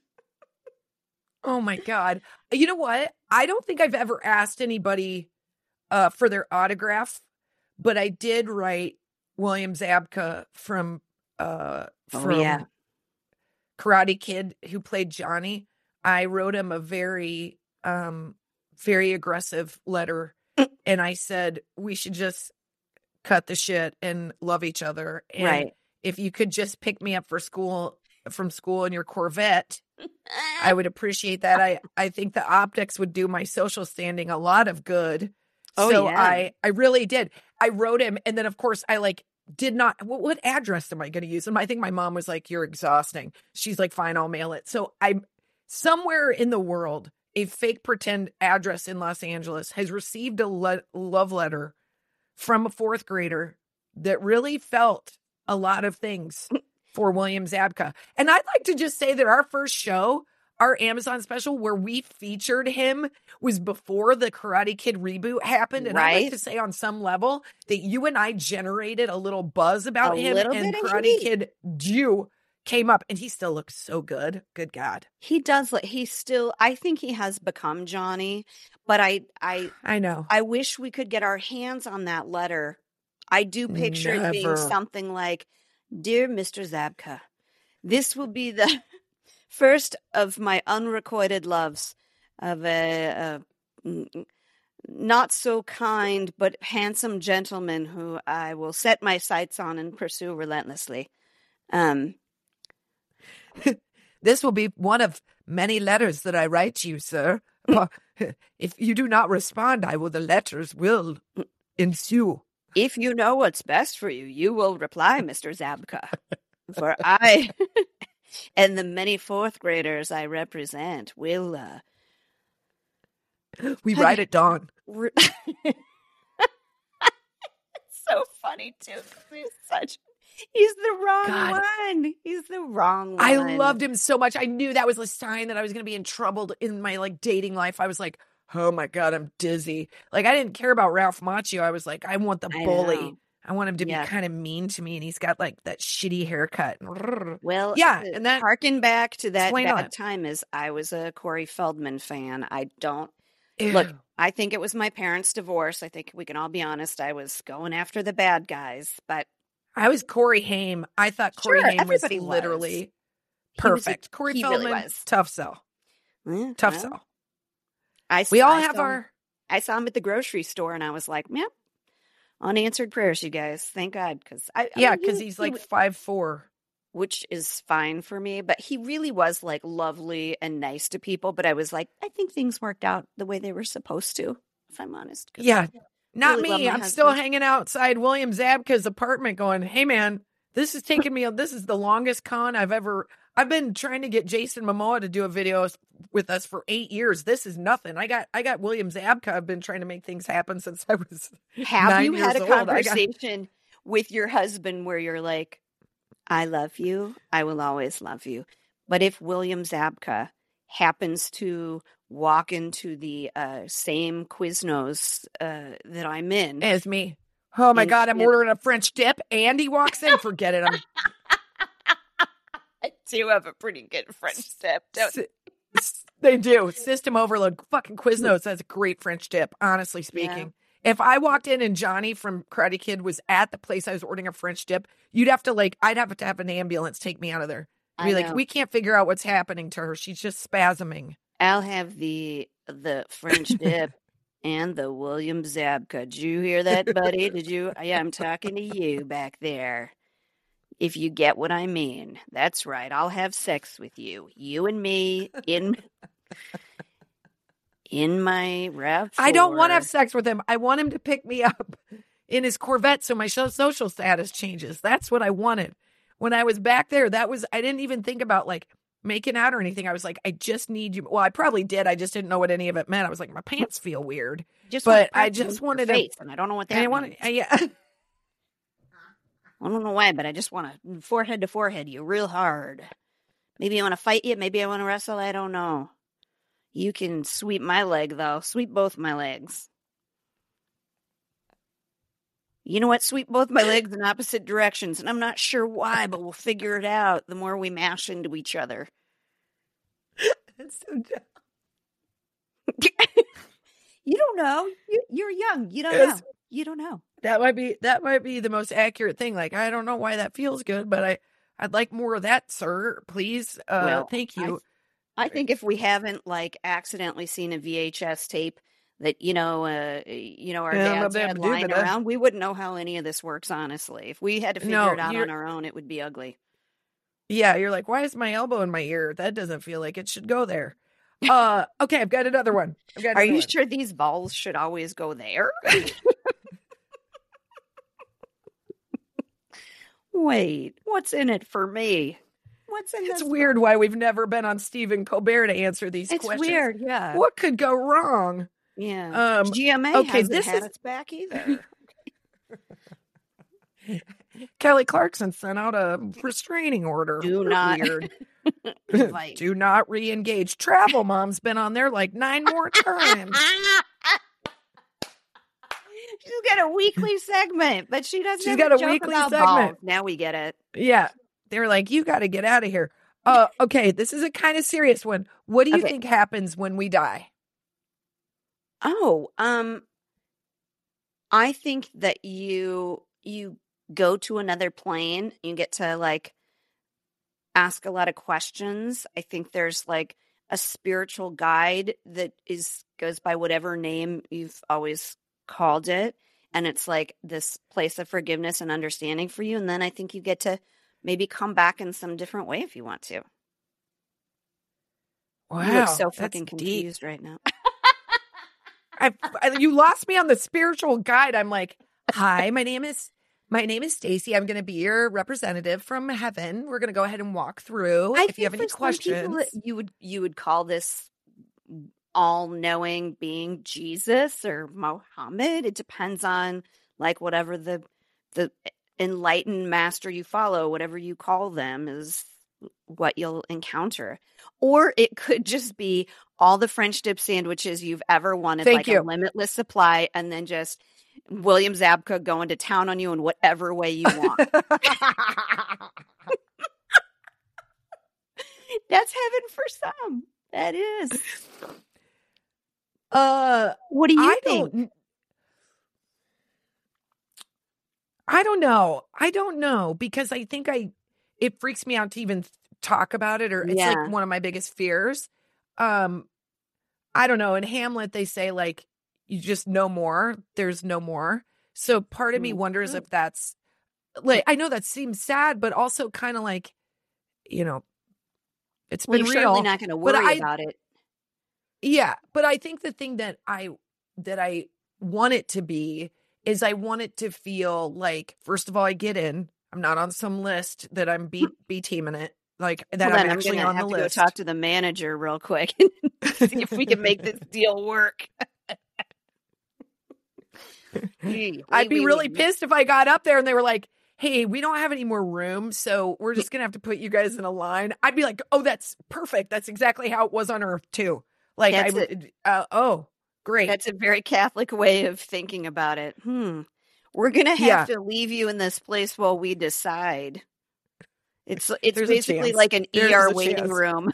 Oh my God. You know what? I don't think I've ever asked anybody uh, for their autograph, but I did write William Zabka from uh, Oh, from yeah. Karate Kid, who played Johnny. I wrote him a very, um, very aggressive letter, and I said we should just cut the shit and love each other. And Right. if you could just pick me up for school from school in your Corvette, I would appreciate that. I, I think the optics would do my social standing a lot of good. Oh, so yeah. I, I really did. I wrote him. And then, of course, I like did not. What, what address am I going to use? And I think my mom was like, you're exhausting. She's like, fine, I'll mail it. So I, somewhere in the world, a fake pretend address in Los Angeles has received a le- love letter from a fourth grader that really felt a lot of things for William Zabka. And I'd like to just say that our first show, our Amazon special where we featured him, was before the Karate Kid reboot happened. And I'd like Right. to say on some level that you and I generated a little buzz about A him, little and bit of Karate heat. Kid Jew came up, and he still looks so good. Good God. He does. Like, he's still. I think he has become Johnny, but I, I, I know. I wish we could get our hands on that letter. I do picture it being Never. something like, "Dear Mister Zabka, this will be the first of my unrequited loves of a, a n- not so kind but handsome gentleman who I will set my sights on and pursue relentlessly." Um, This will be one of many letters that I write you, sir. If you do not respond, I will. The letters will ensue. if you know what's best for you, you will reply, Mister Zabka. For I and the many fourth graders I represent will uh, We write at dawn. re- it's so funny too. 'Cause He's such he's the wrong God. one. He's the wrong one. I loved him so much. I knew that was a sign that I was going to be in trouble in my like dating life. I was like, oh my God, I'm dizzy. Like I didn't care about Ralph Macchio. I was like, I want the I bully. know. I want him to Yeah. be kind of mean to me. And he's got like that shitty haircut. Well, Yeah, uh, and that- harken back to that Explain all bad that. time is I was a Corey Feldman fan. I don't look. Ew. I think it was my parents' divorce. I think we can all be honest. I was going after the bad guys, but I was Corey Haim. I thought Corey Sure, Haim was everybody was. literally He was a- perfect. Corey he really Feldman, was. tough sell. eh, Tough well, sell. I We s- all I have saw him- our. I saw him at the grocery store, and I was like, "Yep, unanswered prayers, you guys. Thank God." Because I, I Yeah, mean, he- because he's he like w- five four. which is fine for me. But he really was like lovely and nice to people. But I was like, I think things worked out the way they were supposed to, if I'm honest. 'cause Yeah, not really love me. my I'm still husband. hanging outside William Zabka's apartment going, hey, man, this is taking me, this is the longest con I've ever, I've been trying to get Jason Momoa to do a video s- with us for eight years. This is nothing. I got, I got William Zabka. I've been trying to make things happen since I was Have nine you had a years old. I got- conversation with your husband where you're like, I love you, I will always love you. But if William Zabka happens to walk into the uh, same Quiznos uh, that I'm in, As me. Oh my And- God, I'm and- ordering a French dip and he walks in. Forget it. I'm I do have a pretty good French tip. Don't S- s- They do. System overload. Fucking Quiznos has a great French dip, honestly speaking. If I walked in and Johnny from Karate Kid was at the place I was ordering a French dip, you'd have to like, I'd have to have an ambulance take me out of there. I'd be I like, know. we can't figure out what's happening to her. She's just spasming. I'll have the the French dip and the William Zabka. Did you hear that, buddy? Did you? Yeah, I'm talking to you back there. If you get what I mean, that's right. I'll have sex with you, you and me in in my RAV four. I don't want to have sex with him. I want him to pick me up in his Corvette so my so- social status changes. That's what I wanted. When I was back there, that was, I didn't even think about like making out or anything. I was like, I just need you. Well, I probably did. I just didn't know what any of it meant. I was like, my pants feel weird. Just but want to I punch you just in your wanted to- face, and I don't know what that And I means. want to, yeah. I don't know why, but I just want to forehead to forehead you real hard. Maybe I want to fight you. Maybe I want to wrestle. I don't know. You can sweep my leg, though. Sweep both my legs. You know what? Sweep both my legs in opposite directions. And I'm not sure why, but we'll figure it out the more we mash into each other. It's so dumb. You don't know. You, you're young. You don't Yes. know. You don't know. That might be that might be the most accurate thing. Like, I don't know why that feels good, but I I'd like more of that, sir. Please, uh, Well, thank I- you. I think if we haven't like accidentally seen a V H S tape that you know, uh, you know, our Yeah, dads blah, had blah, blah, lying blah. around, we wouldn't know how any of this works. Honestly, if we had to figure No, it out you're- on our own, it would be ugly. Yeah, you're like, why is my elbow in my ear? That doesn't feel like it should go there. Uh, okay, I've got another one. I've got Are another you one. sure these balls should always go there? Wait, what's in it for me? What's in It's this? weird why we've never been on Stephen Colbert to answer these It's questions. weird, yeah. What could go wrong? Yeah. Um, G M A okay, hasn't this had is- its back either. Kelly Clarkson sent out a restraining order. Do We're not weird. invite. Do not re-engage. Travel Mom's been on there like nine more times. She's got a weekly segment, but she doesn't She's have got a, a joke weekly about segment. balls. Now we get it. Yeah. They're like, you got to get out of here. Uh, okay, this is a kind of serious one. What do you Okay. think happens when we die? Oh, um, I think that you you go to another plane. You get to like ask a lot of questions. I think there's like a spiritual guide that is goes by whatever name you've always called it, and it's like this place of forgiveness and understanding for you. And then I think you get to maybe come back in some different way if you want to. Wow, You look so that's fucking deep. confused right now. I, I, you lost me on the spiritual guide. I'm like, hi, my name is my name is Stacy. I'm going to be your representative from heaven. We're going to go ahead and walk through. I if you have think any for some people questions, that you would you would call this all-knowing being Jesus or Mohammed. It depends on like whatever the the enlightened master you follow, whatever you call them, is what you'll encounter. Or it could just be all the French dip sandwiches you've ever wanted, Thank like you. a limitless supply, and then just William Zabka going to town on you in whatever way you want. That's heaven for some. That is. uh, What do you I think? don't. I don't know. I don't know because I think I. It freaks me out to even talk about it, or it's Yeah. like one of my biggest fears. Um, I don't know. In Hamlet, they say like you just know more. There's no more. So part of me Mm. wonders if that's like I know that seems sad, but also kind of like, you know, it's Well, been you're real. certainly not going to but worry I- about it. Yeah, but I think the thing that I that I want it to be is I want it to feel like first of all I get in. I'm not on some list that I'm B B teaming it like that. Hold I'm on, I'm actually going to on the have to list. go talk to the manager real quick and see if we can make this deal work. I'd be really pissed if I got up there and they were like, "Hey, we don't have any more room, so we're just gonna have to put you guys in a line." I'd be like, "Oh, that's perfect. That's exactly how it was on Earth too." Like, That's I would. Uh, oh, great. That's a very Catholic way of thinking about it. Hmm. We're going to have Yeah. to leave you in this place while we decide. It's it's There's a basically chance. like an There's E R a waiting chance. room.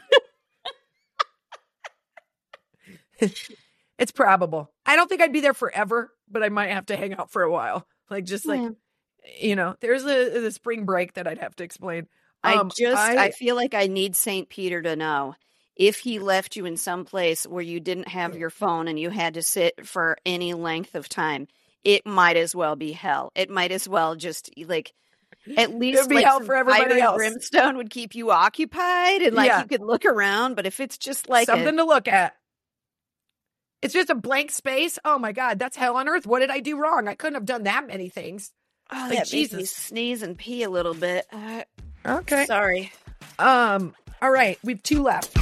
It's probable. I don't think I'd be there forever, but I might have to hang out for a while. Like, just like Yeah. you know, there's a the spring break that I'd have to explain. I Um, just I, I- feel like I need Saint Peter to know if he left you in some place where you didn't have your phone and you had to sit for any length of time, it might as well be hell. It might as well just like at least be like hell some for everybody fire and else. brimstone would keep you occupied and like Yeah. you could look around. But if it's just like something a, to look at. It's just a blank space. Oh my God, that's hell on earth. What did I do wrong? I couldn't have done that many things. oh, like, that makes me Jesus. sneeze and pee a little bit. Uh, Okay. Sorry. Um. All right, we've two left.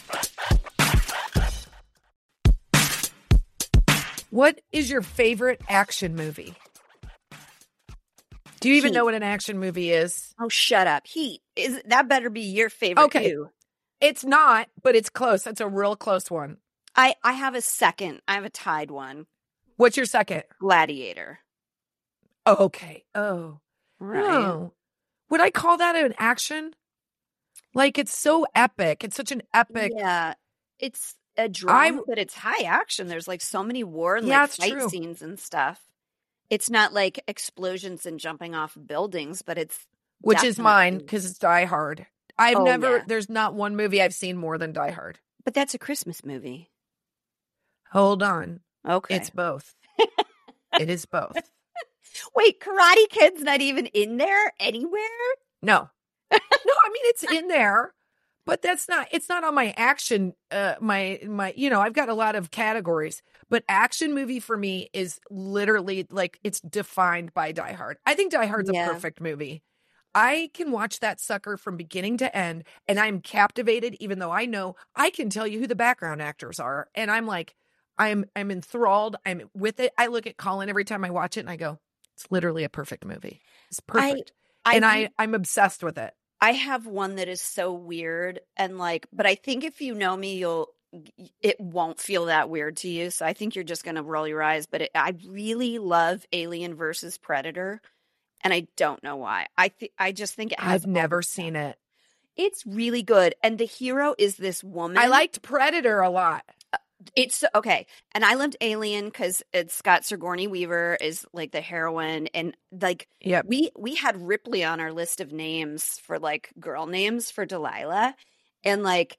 What is your favorite action movie? Do you even Heat. know what an action movie is? Oh, shut up. Heat. Is that better be your favorite Okay. too? It's not, but it's close. That's a real close one. I, I have a second. I have a tied one. What's your second? Gladiator. Oh, okay. Oh, Right. no. Would I call that an action? Like, it's so epic. It's such an epic. Yeah. It's a drama, I- but it's high action. There's like so many war and Yeah, like it's fight true. scenes and stuff. It's not like explosions and jumping off buildings, but it's Which is mine definitely- because it's Die Hard. I've Oh, never, yeah. there's not one movie I've seen more than Die Hard. But that's a Christmas movie. Hold on. Okay. It's both. It is both. Wait, Karate Kid's not even in there anywhere? No. No, I mean, it's in there, But that's not, it's not on my action, uh, my, my, you know, I've got a lot of categories, but action movie for me is literally like, it's defined by Die Hard. I think Die Hard's Yeah. a perfect movie. I can watch that sucker from beginning to end and I'm captivated, even though I know I can tell you who the background actors are. And I'm like, I'm, I'm enthralled. I'm with it. I look at Colin every time I watch it and I go, it's literally a perfect movie. It's perfect. I, and I, I'm obsessed with it. I have one that is so weird and like, but I think if you know me, you'll, it won't feel that weird to you. So I think you're just going to roll your eyes, but it, I really love Alien versus Predator. And I don't know why. I th- I just think it has I've never all the seen stuff. it. It's really good. And the hero is this woman. I liked Predator a lot. It's okay. And I loved Alien because it's got Sigourney Weaver is like the heroine. And like, Yep. we, we had Ripley on our list of names for like girl names for Delilah. And like,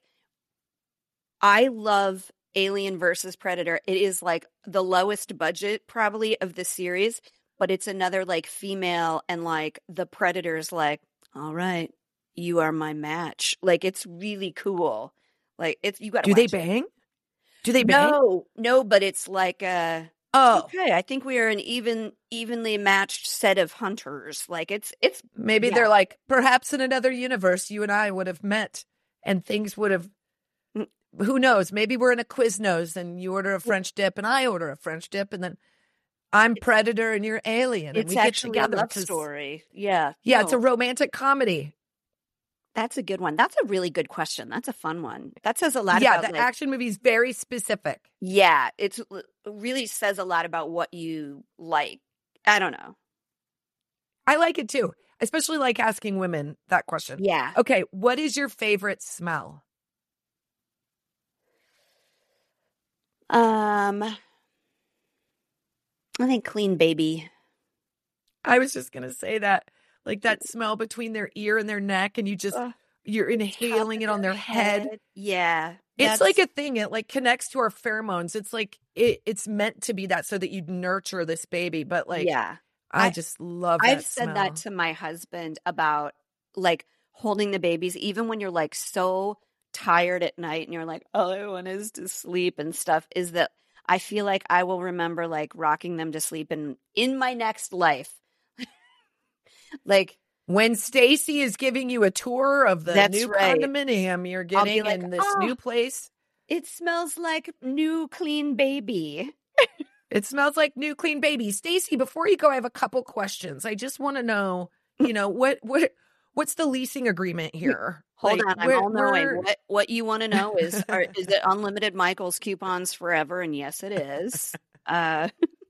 I love Alien versus Predator. It is like the lowest budget probably of the series, but it's another like female and like the Predator's like, all right, you are my match. Like, it's really cool. Like, it's, you got to Do they watch it. bang? Do they bang? No, no, but it's like, uh, Oh, okay, I think we are an even, evenly matched set of hunters. Like, it's, it's, maybe yeah. they're like, perhaps in another universe, you and I would have met and things would have, Mm. who knows? Maybe we're in a Quiznos and you order a French dip and I order a French dip and then I'm Predator and you're Alien and it's we get actually a together. love 'cause- story. Yeah. Yeah, no, it's a romantic comedy. that's a good one. That's a really good question. That's a fun one. That says a lot Yeah, about the like, action movie is very specific. yeah, it's it really says a lot about what you like. I don't know. I like it too. I especially like asking women that question. Yeah. Okay, what is your favorite smell? Um, I think clean baby. I was just going to say that. Like that smell between their ear and their neck, and you just, Ugh. you're inhaling Top it of on their head. Yeah. It's that's- like a thing. It like connects to our pheromones. It's like, it, it's meant to be that so that you nurture this baby. But like, yeah. I, I- just love that I've said smell. that to my husband about like holding the babies, even when you're like so tired at night and you're like, all I want is to sleep and stuff, is that I feel like I will remember like rocking them to sleep in, in my next life. Like, When Stacy is giving you a tour of the That's new right. condominium you're I'll be getting like, in this "Oh." new place, it smells like new clean baby. it smells like new clean baby. Stacy, before you go, I have a couple questions. I just want to know, you know, what what what's the leasing agreement here? Hold Like, on, I'm where- all knowing. where- What what you want to know is are, is it unlimited Michaels coupons forever? And yes, it is. Uh,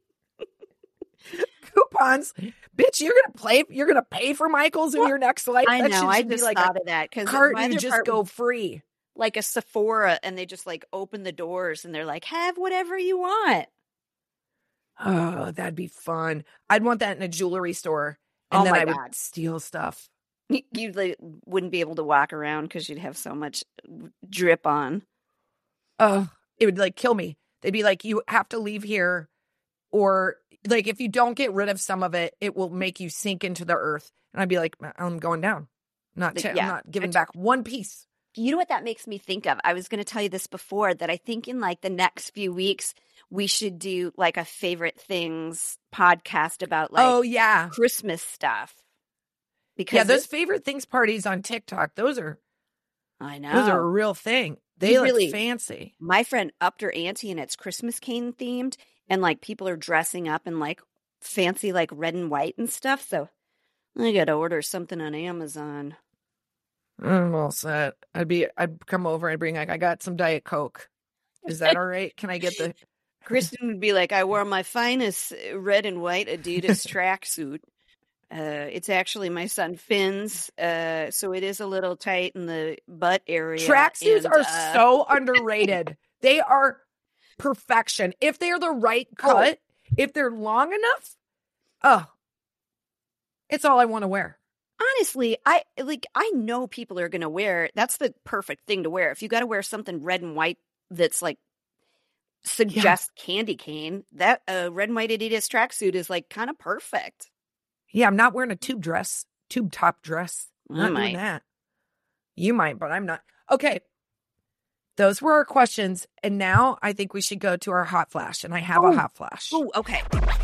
coupons, bitch. You're gonna play. You're gonna pay for Michaels in your next life. I That know. shit I should be just like thought a of that because cart. You just go free. like a Sephora, and they just like open the doors, and they're like, "Have whatever you want." Oh, that'd be fun. I'd want that in a jewelry store, and Oh then my I would God. steal stuff. You, you like, wouldn't be able to walk around because you'd have so much drip on. Oh, it would like kill me. They'd be like, you have to leave here, or like if you don't get rid of some of it, it will make you sink into the earth. And I'd be like, I'm going down. I'm not. Like, ta- yeah. I'm not giving back one piece. You know what that makes me think of? I was going to tell you this before, that I think in like the next few weeks we should do like a favorite things podcast about like oh yeah, Christmas stuff. Because yeah. Those it- favorite things parties on TikTok. Those are I know those are a real thing. They You look really- fancy. my friend upped her ante and it's Christmas cane themed, and like people are dressing up in like fancy like red and white and stuff. So I got to order something on Amazon. I'm all set. I'd be. I'd come over and bring like I got some Diet Coke. Is that all right? Can I get the? Kristen would be like, I wore my finest red and white Adidas tracksuit. Uh, it's actually my son Finn's, uh, so it is a little tight in the butt area. Tracksuits and, are uh, so underrated. They are perfection. If they're the right cut, if they're long enough, oh, it's all I want to wear. honestly, I like. I know people are going to wear. That's the perfect thing to wear. If you got to wear something red and white that's like suggests candy cane, that uh, red and white Adidas tracksuit is like kind of perfect. Yeah, I'm not wearing a tube dress, tube top dress. I'm I not might. doing that. You might, but I'm not. Okay. Those were our questions. And now I think we should go to our hot flash. And I have oh. a hot flash. Oh, okay.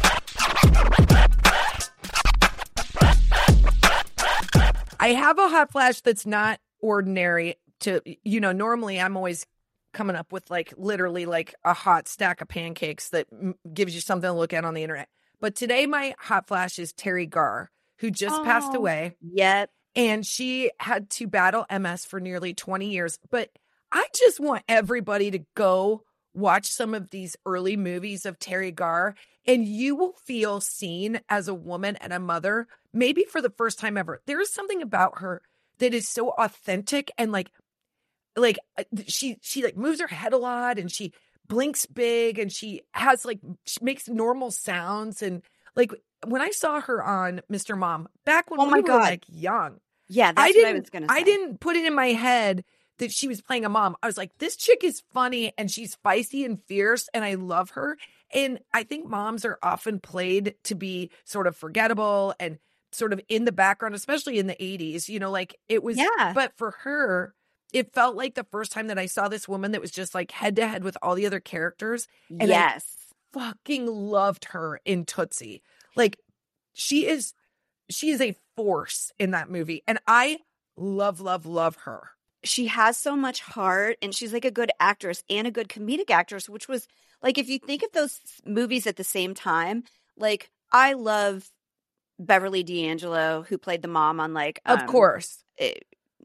I have a hot flash that's not ordinary to, you know, normally I'm always coming up with like literally like a hot stack of pancakes that m- gives you something to look at on the internet. But today my hot flash is Terry Garr, who just oh, passed away. Yep. And she had to battle M S for nearly twenty years. But I just want everybody to go watch some of these early movies of Terry Garr, and you will feel seen as a woman and a mother, maybe for the first time ever. There is something about her that is so authentic and like, like she, she like moves her head a lot and she blinks big and she has like, she makes normal sounds. And like when I saw her on Mister Mom back when oh we my were God. like young, yeah, that's I what didn't, I was going to say. I didn't put it in my head that she was playing a mom. I was like, this chick is funny and she's feisty and fierce and I love her. And I think moms are often played to be sort of forgettable and sort of in the background, especially in the eighties, you know, like it was, Yeah. but for her, it felt like the first time that I saw this woman that was just like head to head with all the other characters. And yes. I fucking loved her in Tootsie. Like she is, she is a force in that movie. And I love, love, love her. She has so much heart and she's like a good actress and a good comedic actress, which was like, if you think of those movies at the same time, like I love Beverly D'Angelo, who played the mom on like, Of um, course. it,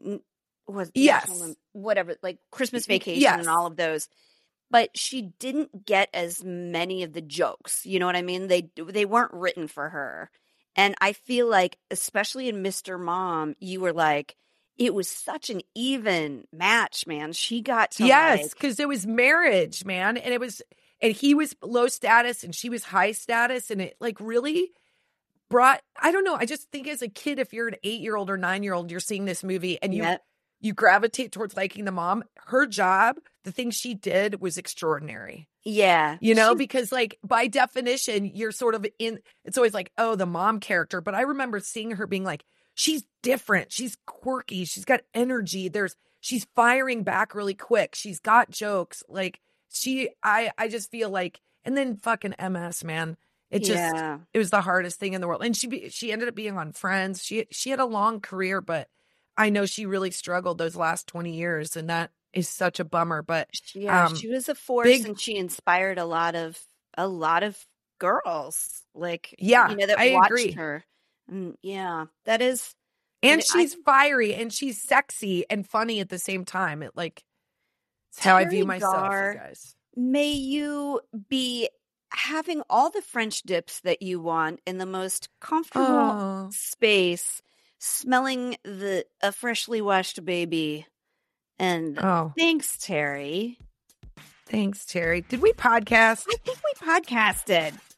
was Yes. whatever, like Christmas Vacation Yes. and all of those. But she didn't get as many of the jokes. You know what I mean? They they weren't written for her. And I feel like, especially in Mister Mom, you were like, it was such an even match, man. She got to Yes, like, because it was marriage, man. And it was, and he was low status and she was high status. And it like really brought, I don't know. I just think as a kid, if you're an eight year old or nine year old, you're seeing this movie and you, Yep. you gravitate towards liking the mom. Her job, the thing she did was extraordinary. yeah. You know, She- because like by definition, you're sort of in, it's always like, oh, the mom character. But I remember seeing her being like, she's different. She's quirky. She's got energy. There's, she's firing back really quick. She's got jokes. Like she, I, I just feel like, and then fucking M S, man. It just, Yeah. it was the hardest thing in the world. And she, be- she ended up being on Friends. She, she had a long career, but I know she really struggled those last twenty years. And that is such a bummer. But Yeah, um, she was a force big- and she inspired a lot of a lot of girls. Like, Yeah, you know, that I watched agree. her. And yeah, that is and I- she's fiery and she's sexy and funny at the same time. It like, it's how I Terry view myself, Garr. you guys. may you be having all the French dips that you want in the most comfortable Oh. space, smelling the a freshly washed baby. And Oh, thanks, Terry. thanks, Terry. Did we podcast? I think we podcasted.